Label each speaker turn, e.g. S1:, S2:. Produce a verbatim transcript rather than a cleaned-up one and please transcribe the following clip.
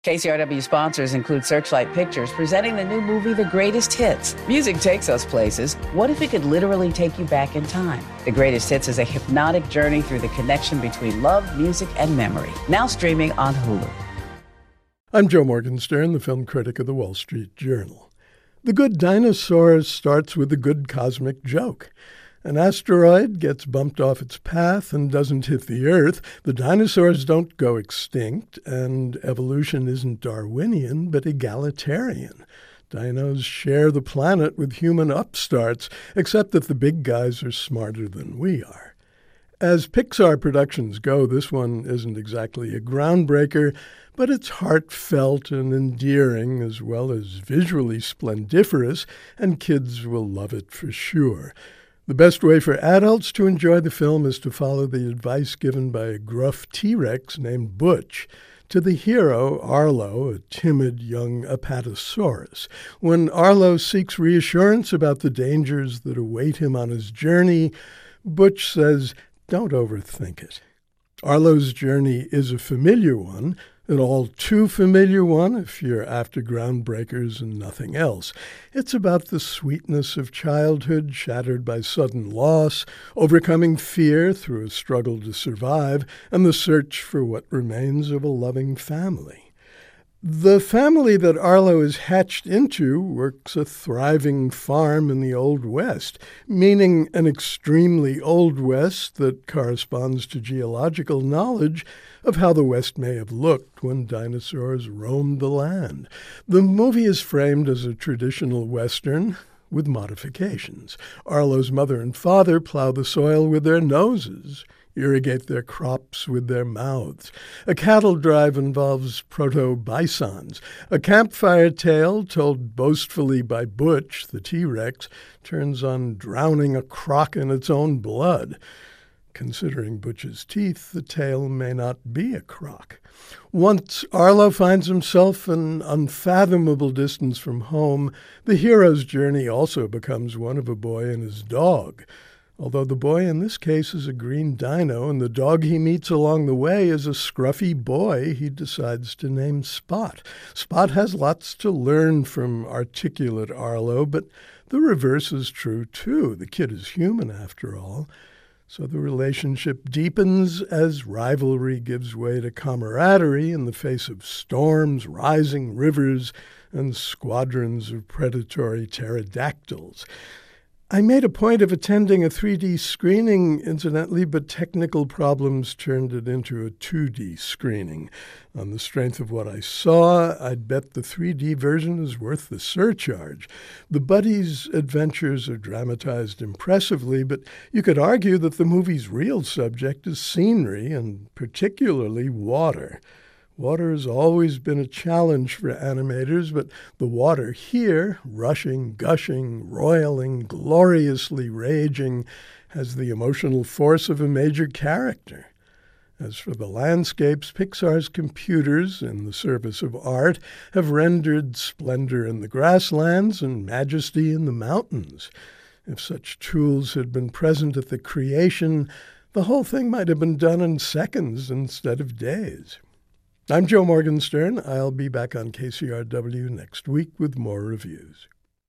S1: K C R W sponsors include Searchlight Pictures, presenting the new movie, The Greatest Hits. Music takes us places. What if it could literally take you back in time? The Greatest Hits is a hypnotic journey through the connection between love, music, and memory. Now streaming on Hulu.
S2: I'm Joe Morgenstern, the film critic of the Wall Street Journal. The Good Dinosaur starts with a good cosmic joke. An asteroid gets bumped off its path and doesn't hit the Earth. The dinosaurs don't go extinct, and evolution isn't Darwinian, but egalitarian. Dinos share the planet with human upstarts, except that the big guys are smarter than we are. As Pixar productions go, this one isn't exactly a groundbreaker, but it's heartfelt and endearing, as well as visually splendiferous, and kids will love it for sure. The best way for adults to enjoy the film is to follow the advice given by a gruff T-Rex named Butch to the hero, Arlo, a timid young Apatosaurus. When Arlo seeks reassurance about the dangers that await him on his journey, Butch says, "Don't overthink it." Arlo's journey is a familiar one, an all too familiar one if you're after groundbreakers and nothing else. It's about the sweetness of childhood shattered by sudden loss, overcoming fear through a struggle to survive, and the search for what remains of a loving family. The family that Arlo is hatched into works a thriving farm in the Old West, meaning an extremely Old West that corresponds to geological knowledge of how the West may have looked when dinosaurs roamed the land. The movie is framed as a traditional Western with modifications. Arlo's mother and father plow the soil with their noses, irrigate their crops with their mouths. A cattle drive involves proto-bisons. A campfire tale told boastfully by Butch, the T-Rex, turns on drowning a croc in its own blood. Considering Butch's teeth, the tale may not be a croc. Once Arlo finds himself an unfathomable distance from home, the hero's journey also becomes one of a boy and his dog. Although the boy in this case is a green dino and the dog he meets along the way is a scruffy boy he decides to name Spot. Spot has lots to learn from articulate Arlo, but the reverse is true too. The kid is human after all. So the relationship deepens as rivalry gives way to camaraderie in the face of storms, rising rivers, and squadrons of predatory pterodactyls. I made a point of attending a three D screening, incidentally, but technical problems turned it into a two D screening. On the strength of what I saw, I'd bet the three D version is worth the surcharge. The buddies' adventures are dramatized impressively, but you could argue that the movie's real subject is scenery, and particularly water. Water has always been a challenge for animators, but the water here, rushing, gushing, roiling, gloriously raging, has the emotional force of a major character. As for the landscapes, Pixar's computers, in the service of art, have rendered splendor in the grasslands and majesty in the mountains. If such tools had been present at the creation, the whole thing might have been done in seconds instead of days. I'm Joe Morgenstern. I'll be back on K C R W next week with more reviews.